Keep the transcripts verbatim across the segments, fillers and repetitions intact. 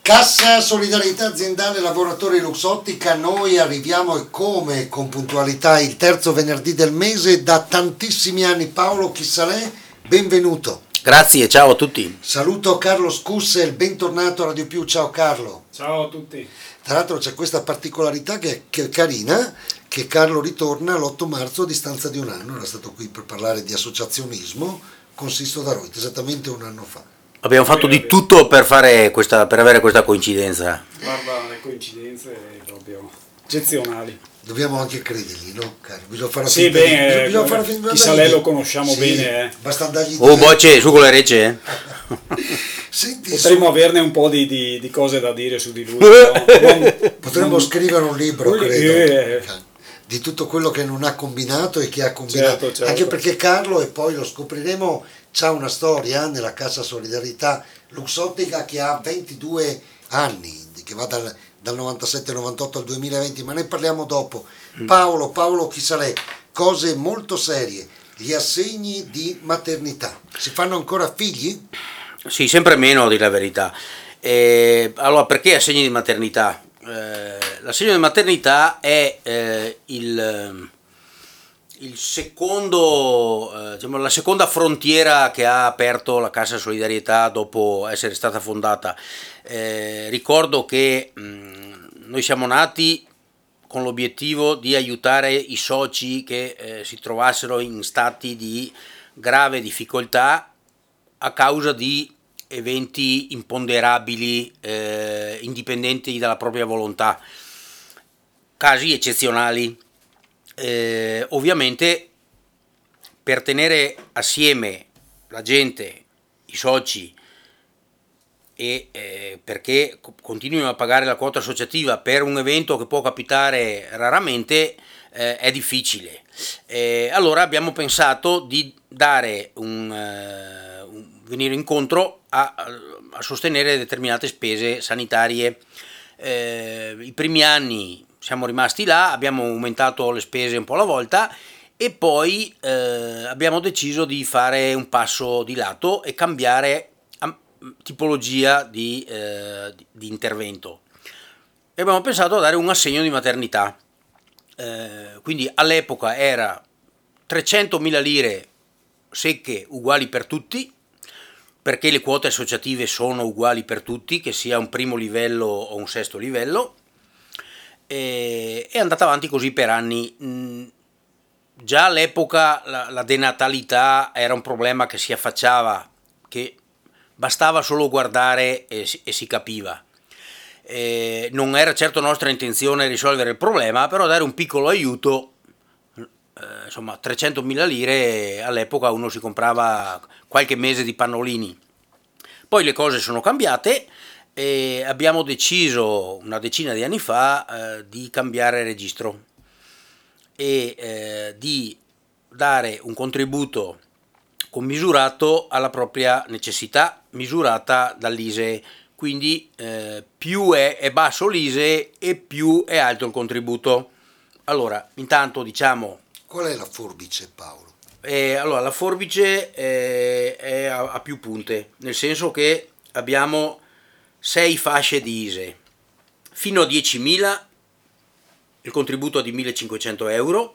Cassa Solidarietà Aziendale Lavoratori Luxottica, noi arriviamo e come con puntualità il terzo venerdì del mese da tantissimi anni. Paolo Chissalè, benvenuto. Grazie, ciao a tutti. Saluto Carlo Scussel, bentornato a Radio Più, ciao Carlo. Ciao a tutti. Tra l'altro c'è questa particolarità che è carina, che Carlo ritorna l'otto marzo a distanza di un anno, era stato qui per parlare di associazionismo con Sisto Daroit, esattamente un anno fa. Abbiamo fatto di tutto per, fare questa, per avere questa coincidenza. Guarda, le coincidenze proprio eccezionali. Dobbiamo anche credergli, no? Carlo? Bisogna fare sì, bene, bisogna fare finta Chissalè lo conosciamo sì, bene. Eh. Basta andargli Oh, bocce, su con le recce. Senti, potremmo su... averne un po' di, di, di cose da dire su di lui. No? Non, potremmo non... scrivere un libro, Quelli... credo. Eh. Di tutto quello che non ha combinato e che ha combinato, certo, certo. Anche perché Carlo, e poi lo scopriremo, c'ha una storia nella Cassa Solidarietà Luxottica che ha ventidue anni, che va dal, dal novantasette novantotto al duemilaventi, ma ne parliamo dopo. mm. Paolo, Paolo Chissalè, cose molto serie, gli assegni di maternità, si fanno ancora figli? Sì, sempre meno, a dire la verità. Eh, allora, perché assegni di maternità? Eh, l'assegno di maternità è eh, il, il secondo, eh, diciamo, la seconda frontiera che ha aperto la Cassa Solidarietà dopo essere stata fondata. Eh, ricordo che mh, noi siamo nati con l'obiettivo di aiutare i soci che eh, si trovassero in stati di grave difficoltà a causa di eventi imponderabili eh, indipendenti dalla propria volontà, casi eccezionali. Eh, ovviamente per tenere assieme la gente, i soci, e eh, perché continuino a pagare la quota associativa per un evento che può capitare raramente, eh, è difficile. Eh, allora abbiamo pensato di dare un, eh, un venire incontro a, a sostenere determinate spese sanitarie. Eh, i primi anni siamo rimasti là, abbiamo aumentato le spese un po' alla volta e poi eh, abbiamo deciso di fare un passo di lato e cambiare tipologia di, eh, di intervento e abbiamo pensato a dare un assegno di maternità. Eh, quindi all'epoca era trecentomila lire secche uguali per tutti, perché le quote associative sono uguali per tutti, che sia un primo livello o un sesto livello, e è andata avanti così per anni. Mm, già all'epoca la, la denatalità era un problema che si affacciava, che bastava solo guardare e si, e si capiva. Eh, non era certo nostra intenzione risolvere il problema, però dare un piccolo aiuto. Eh, insomma, trecentomila lire all'epoca uno si comprava qualche mese di pannolini. Poi le cose sono cambiate e abbiamo deciso una decina di anni fa eh, di cambiare registro e eh, di dare un contributo commisurato alla propria necessità, misurata dall'I S E E. Quindi eh, più è, è basso l'I S E E e più è alto il contributo. Allora, intanto diciamo... Qual è la forbice, Paolo? Eh, allora, la forbice eh, è a, a più punte, nel senso che abbiamo sei fasce di I S E E. Fino a diecimila il contributo è di millecinquecento euro,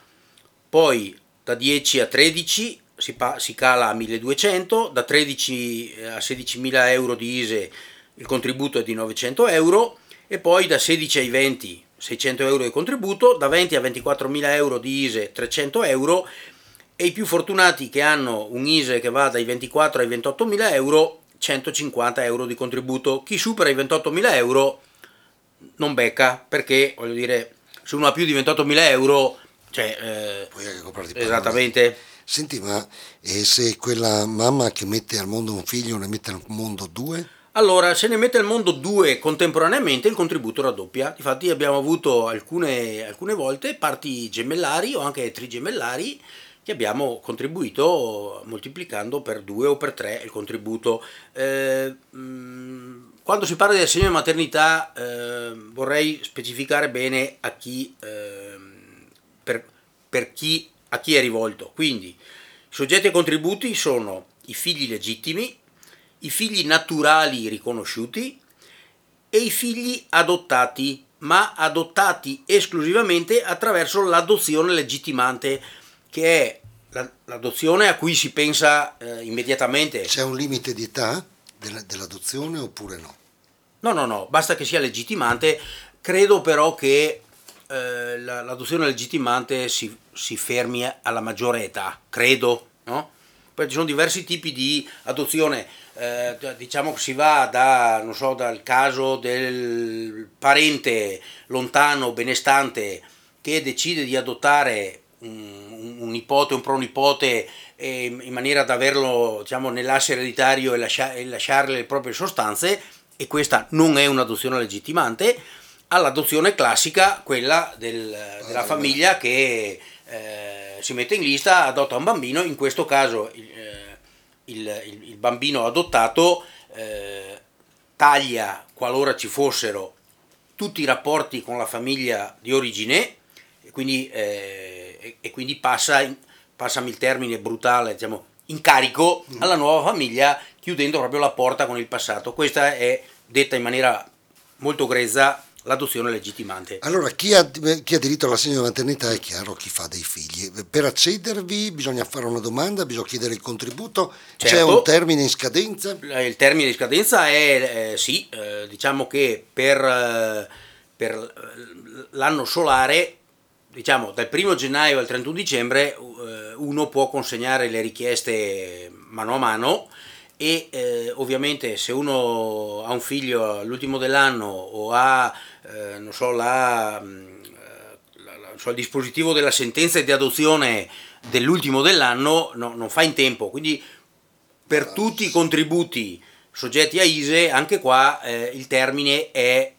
poi da dieci a tredici si, pa- si cala a milleduecento, da tredici a sedicimila euro di I S E E il contributo è di novecento euro e poi da sedici ai venti seicento euro di contributo, da venti a ventiquattromila euro di I S E E trecento euro e i più fortunati che hanno un I S E E che va dai ventiquattro ai ventottomila euro centocinquanta euro di contributo. Chi supera i ventottomila euro non becca, perché voglio dire, se uno ha più di ventottomila euro, cioè eh, puoi anche comprarti esattamente. Senti, ma e se quella mamma che mette al mondo un figlio ne mette al mondo due? Allora, se ne mette al mondo due contemporaneamente il contributo raddoppia. Infatti abbiamo avuto alcune, alcune volte parti gemellari o anche trigemellari che abbiamo contribuito moltiplicando per due o per tre il contributo. Eh, quando si parla di assegno di maternità eh, vorrei specificare bene a chi, eh, per, per chi, a chi è rivolto. Quindi i soggetti ai contributi sono i figli legittimi, i figli naturali riconosciuti e i figli adottati, ma adottati esclusivamente attraverso l'adozione legittimante, che è la, l'adozione a cui si pensa eh, immediatamente. C'è un limite di età della, dell'adozione oppure no? No, no, no, basta che sia legittimante. Credo però che eh, la, l'adozione legittimante si, si fermi alla maggiore età, credo, no? Poi ci sono diversi tipi di adozione, eh, diciamo che si va da, non so, dal caso del parente lontano, benestante, che decide di adottare un, un nipote, un pronipote, eh, in maniera da averlo, diciamo, nell'asse ereditario e, lascia, e lasciarle le proprie sostanze, e questa non è un'adozione legittimante, all'adozione classica, quella del, della famiglia che eh, si mette in lista, adotta un bambino. In questo caso il, il, il, il bambino adottato eh, taglia, qualora ci fossero, tutti i rapporti con la famiglia di origine, e quindi, eh, e, e quindi passa, passami il termine brutale, diciamo, in carico alla nuova famiglia, chiudendo proprio la porta con il passato. Questa è, detta in maniera molto grezza, l'adozione legittimante. Allora, chi ha, chi ha diritto all'assegno di maternità è chiaro, chi fa dei figli. Per accedervi bisogna fare una domanda, bisogna chiedere il contributo, certo, c'è un termine in scadenza? Il termine di scadenza è, eh, sì, eh, diciamo che per, eh, per l'anno solare, diciamo dal primo gennaio al trentuno dicembre, eh, uno può consegnare le richieste mano a mano, e eh, ovviamente se uno ha un figlio all'ultimo dell'anno o ha eh, non so, la, la, la, so, il dispositivo della sentenza di adozione dell'ultimo dell'anno, no, non fa in tempo, quindi per tutti i contributi soggetti a I S E E anche qua eh, il termine è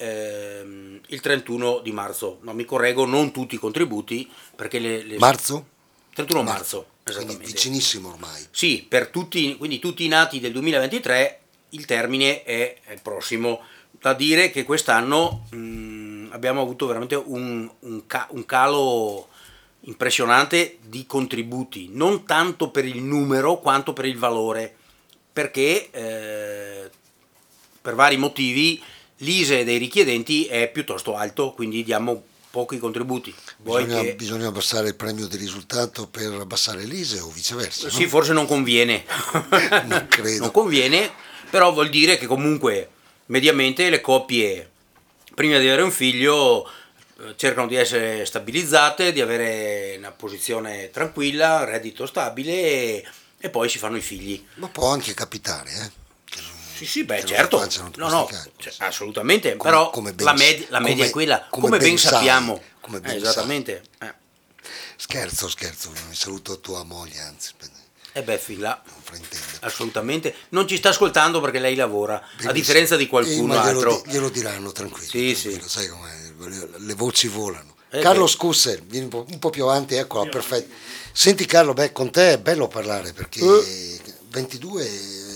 eh, il trentuno di marzo. No, mi correggo, non tutti i contributi, perché le, le... Marzo? trentuno marzo, marzo, esattamente. Quindi vicinissimo ormai. Sì, per tutti, quindi tutti i nati del duemilaventitré il termine è il prossimo. Da dire che quest'anno mh, abbiamo avuto veramente un, un, ca- un calo impressionante di contributi, non tanto per il numero quanto per il valore, perché eh, per vari motivi l'I S E E dei richiedenti è piuttosto alto, quindi diamo pochi contributi. Bisogna, che... bisogna abbassare il premio di risultato per abbassare l'I S E E o viceversa? Sì, no? forse non conviene. Non credo. Non conviene, però vuol dire che comunque mediamente le coppie, prima di avere un figlio, cercano di essere stabilizzate, di avere una posizione tranquilla, reddito stabile, e, e poi si fanno i figli. Ma può anche capitare, eh? Che non, Sì, sì, beh, che certo. Non no, no, cioè, assolutamente, come, però come ben, la, med- la media come, è quella, come, come ben, ben sai, sappiamo. Come ben eh, esattamente. Eh. Scherzo, scherzo, mi saluto tua moglie, anzi. E beh, figlia, non fraintende. Assolutamente, non ci sta ascoltando perché lei lavora, benissimo, a differenza di qualcuno eh, altro. Glielo, glielo diranno tranquillo, sì, tranquillo, sì. Sai com'è, le voci volano. Eh Carlo beh. Scusse, vieni un po', un po' più avanti, eccola, perfetto. Senti Carlo, beh, con te è bello parlare perché eh. ventidue,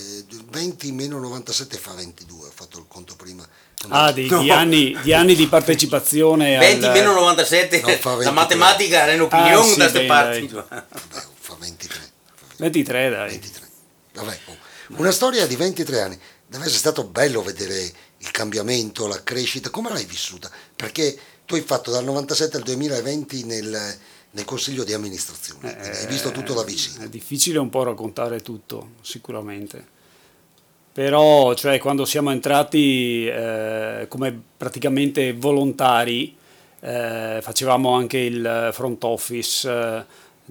venti meno novantasette fa ventidue, ho fatto il conto prima. Ah, di, no. di, anni, di anni di partecipazione. venti al... meno novantasette, no, la matematica è un'opinione ah, sì, da queste parti. Vabbè, fa ventitré. ventitré, dai. ventitré. Vabbè, oh. Una storia di ventitré anni. Deve essere stato bello vedere il cambiamento, la crescita. Come l'hai vissuta? Perché tu hai fatto dal novantasette al duemilaventi nel, nel consiglio di amministrazione, eh, hai visto tutto da vicino. È difficile un po' raccontare tutto, sicuramente. Però, cioè, quando siamo entrati eh, come praticamente volontari, eh, facevamo anche il front office eh,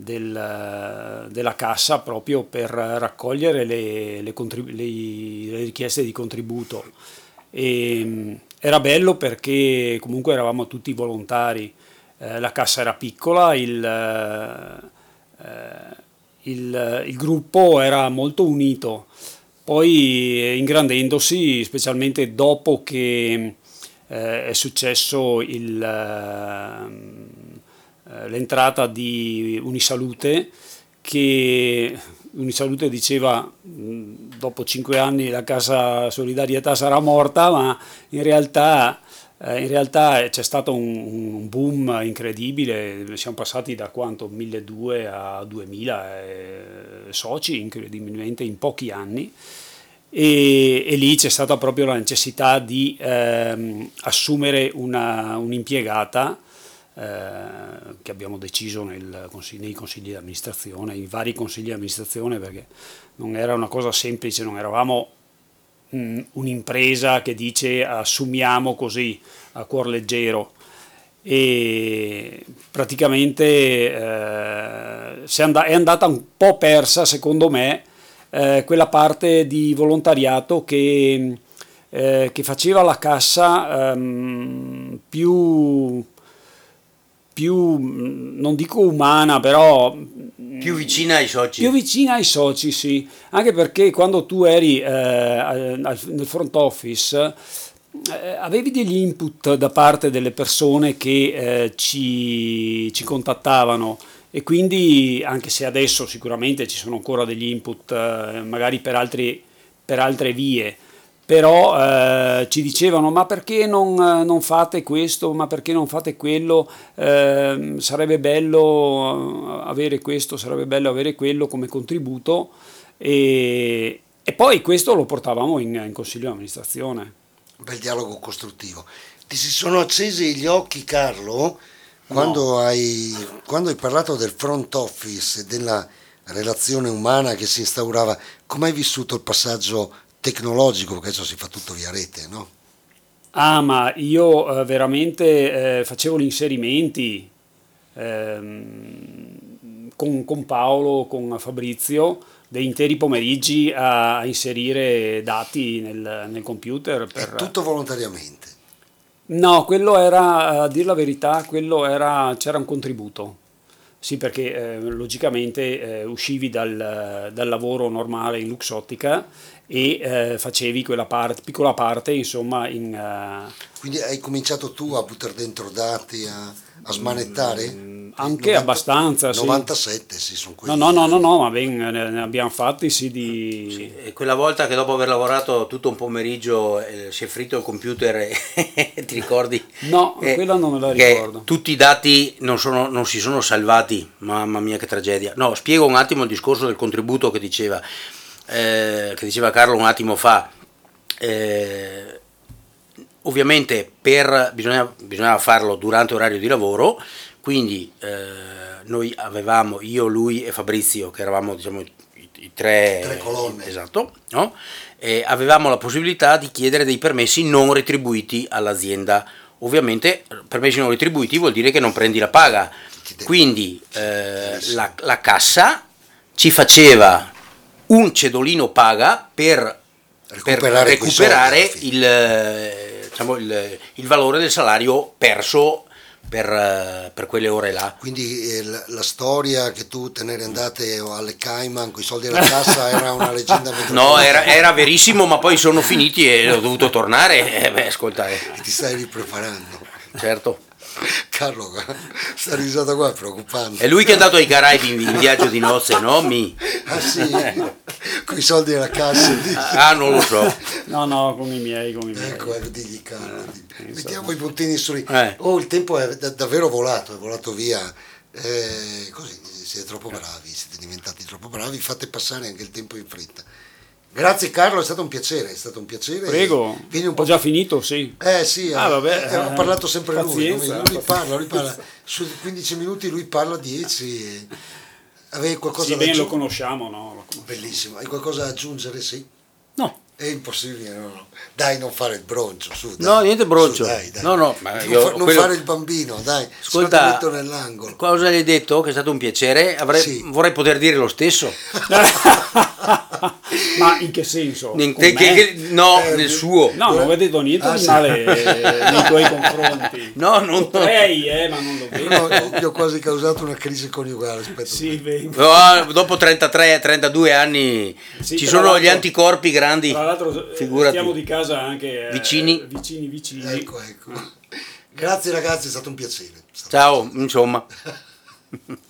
del, della cassa proprio per raccogliere le, le, contrib- le, le richieste di contributo. E, era bello perché comunque eravamo tutti volontari, eh, la cassa era piccola, il, eh, il, il gruppo era molto unito. Poi ingrandendosi, specialmente dopo che eh, è successo il, eh, l'entrata di Unisalute, che Unisalute diceva dopo cinque anni la Cassa Solidarietà sarà morta, ma in realtà, eh, in realtà c'è stato un, un boom incredibile, siamo passati da quanto? milleduecento a duemila eh, soci incredibilmente in pochi anni, e, e lì c'è stata proprio la necessità di ehm, assumere una, un'impiegata eh, che abbiamo deciso nel consigli, nei consigli di amministrazione, in vari consigli di amministrazione, perché non era una cosa semplice, non eravamo mh, un'impresa che dice assumiamo così a cuor leggero. E praticamente eh, è andata un po' persa, secondo me, eh, quella parte di volontariato che, eh, che faceva la cassa ehm, più, più, non dico umana, però più vicina ai soci. Più vicina ai soci, sì, anche perché quando tu eri eh, nel front office Eh, avevi degli input da parte delle persone che eh, ci, ci contattavano, e quindi, anche se adesso sicuramente ci sono ancora degli input eh, magari per, altri, per altre vie, però eh, ci dicevano ma perché non, non fate questo, ma perché non fate quello, eh, sarebbe bello avere questo, sarebbe bello avere quello come contributo, e, e poi questo lo portavamo in, in consiglio di amministrazione. Bel dialogo costruttivo. Ti si sono accesi gli occhi, Carlo, quando, no. hai, quando hai parlato del front office e della relazione umana che si instaurava. Come hai vissuto il passaggio tecnologico? Perché adesso si fa tutto via rete, no? Ah, ma io eh, veramente eh, facevo gli inserimenti ehm, con, con Paolo, con Fabrizio, dei interi pomeriggi a inserire dati nel, nel computer. Per... È tutto volontariamente? No, quello era, a dire la verità, quello era, c'era un contributo. Sì, perché eh, logicamente eh, uscivi dal, dal lavoro normale in Luxottica e eh, facevi quella parte, piccola parte, insomma, in... Uh... Quindi hai cominciato tu a buttare dentro dati, a, a smanettare? Mm, anche novanta, abbastanza, novantasette, sì, sono quelli. No, no, no, no, no, ma ben, ne abbiamo fatti, sì, di... Sì, e quella volta che dopo aver lavorato tutto un pomeriggio eh, si è fritto il computer e ti ricordi? No, eh, quella non me la ricordo. Tutti i dati non, sono, non si sono salvati, mamma mia che tragedia. No, spiego un attimo il discorso del contributo che diceva, eh, che diceva Carlo un attimo fa. Eh, ovviamente per, bisogna, bisognava farlo durante orario di lavoro, quindi eh, noi avevamo, io, lui e Fabrizio, che eravamo diciamo i, i tre, tre colonne, esatto, no? E avevamo la possibilità di chiedere dei permessi non retribuiti all'azienda. Ovviamente permessi non retribuiti vuol dire che non prendi la paga, quindi eh, la, la cassa ci faceva un cedolino paga per recuperare, per recuperare soldi, il, diciamo, il, il valore del salario perso per, per quelle ore là. Quindi eh, la, la storia che tu te ne eri andate alle Cayman con i soldi della cassa era una leggenda metropolitana? No, era, era verissimo, ma poi sono finiti e ho dovuto tornare. Eh, beh, ascolta, eh. Ti stai ripreparando. Certo. Carlo, sta risata qua è preoccupante. È lui che è andato ai Caraibi in, in viaggio di nozze, no? Mi. Ah sì? Con i soldi della cassa? Ah, non lo so. No, no, con i miei, con i miei. Ecco, ecco, digli Carlo. Eh, Mettiamo i puntini su i... Eh. Oh, il tempo è da- davvero volato, è volato via. Eh, così, siete troppo bravi, siete diventati troppo bravi, fate passare anche il tempo in fretta. Grazie Carlo, è stato un piacere, è stato un piacere. Prego, Vieni un po'... ho già finito, sì. Eh sì, ah, vabbè, eh, ha parlato sempre pazienza, lui, lui, lui parla, lui parla, su quindici minuti lui parla dieci. E... Avevi qualcosa sì, da bene, aggiungere? lo conosciamo, no? Lo conosciamo. Bellissimo, hai qualcosa da aggiungere, sì? No. È impossibile, no, no. Dai, non fare il broncio, su. Dai. No, niente broncio. Su, dai, dai. No, no, ma non, io, fa, non quello... fare il bambino, dai. Ascolta, ti metto nell'angolo. Cosa gli hai detto? Che è stato un piacere? Avrei, Sì. Vorrei poter dire lo stesso. Ma in che senso? In te, che, che, no, Eh, nel suo. No, non ho detto niente Ah, di sì. male eh, nei tuoi confronti. No, non Potrei, eh, ma non lo vedo. No, gli ho quasi causato una crisi coniugale. Aspetta. Sì, vedi. No, dopo trentatré trentadue anni Sì, ci tra sono l'altro- gli anticorpi grandi. Tra l'altro eh, Figurati. stiamo di casa anche eh, Vicini. vicini, vicini. Ecco, ecco. Grazie ragazzi, è stato un piacere. È stato Ciao, insomma.